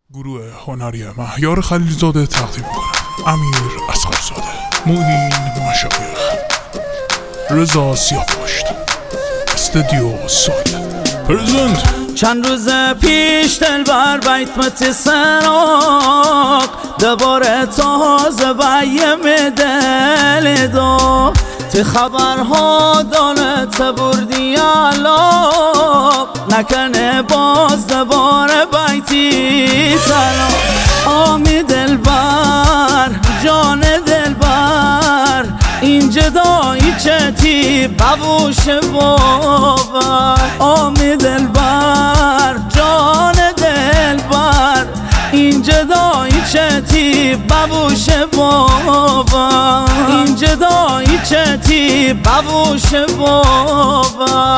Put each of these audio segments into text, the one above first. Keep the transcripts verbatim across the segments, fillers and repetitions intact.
گروه هنری مهیار خلیلزاده تقدیم میکنه. امیر اصغرزاده، معین مشایخ، رضا سیاه‌پشت، استودیو سویل پرزنت. چند روز پیش دلبر بیت مت سراغ دوباره تازه بیم دل دو تی خبرها دانت بردی علاق نکنه باز دوباره بیتی سلام. آمی دلبر جان دلبر این جدایی چتی ببوش باور. آمی دلبر جان دلبر این جدایی چتی ببوش باور. این جدایی چتی ببوش باور.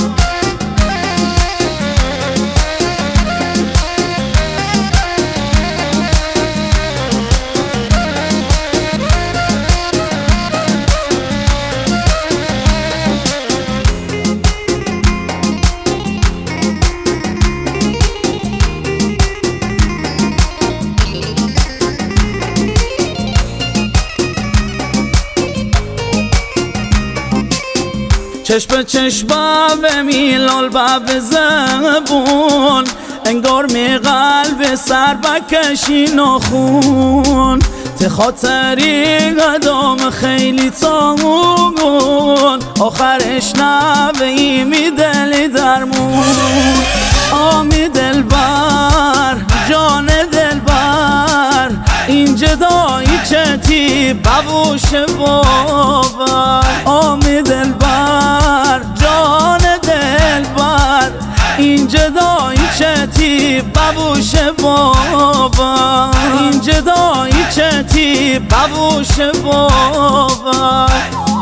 چشم چشم به میلال به زبون انگار می قلب سر بکشی نخون تی خاطری قدام خیلی تامون آخرش نبهی می دلی درمون. آمی دلبر جان دلبر این جدایی چتی ببوش باور. آمی دلبر جان دلبر این جدایی چتی ببوش باور. این جدایی چتی ببوش باور.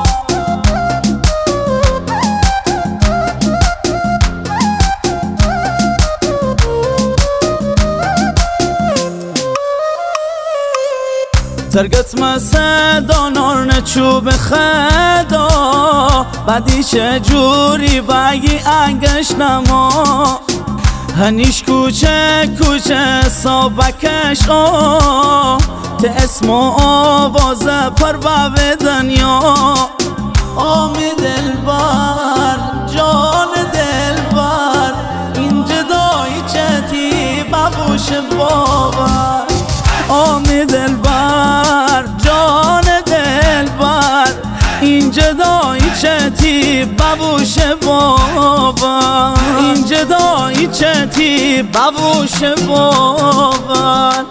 ترگت مسه دانار نچوب خدا بدی چه جوری بگی انگش نما هنیش کوچه کوچه سابکش آ ته اسم و آواز پر به دنیا. آمی دلبر جان دلبر این جدایی چتی ببوش باور. آمی دلبر جان دلبر این جدایی چتی ببوش باور. این جدایی چتی ببوش باور.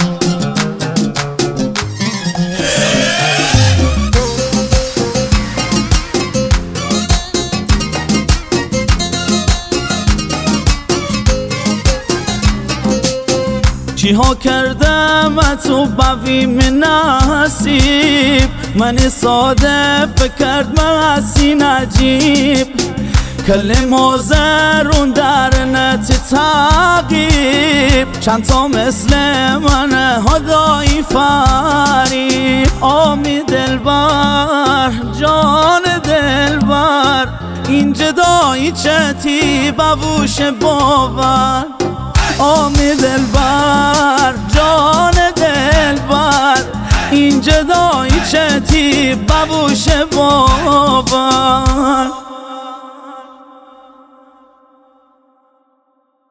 چی ها کردم تو بویم نصیب من ساده فکرد مسی نجیب کلمه زرون در نت تعقیب چند تا مثل من هدایی فریب. آمی دلبر جان دلبر این جدایی چتی ببوش باور. آمی دلبر جان دلبر این جدایی چتی ببوش باور.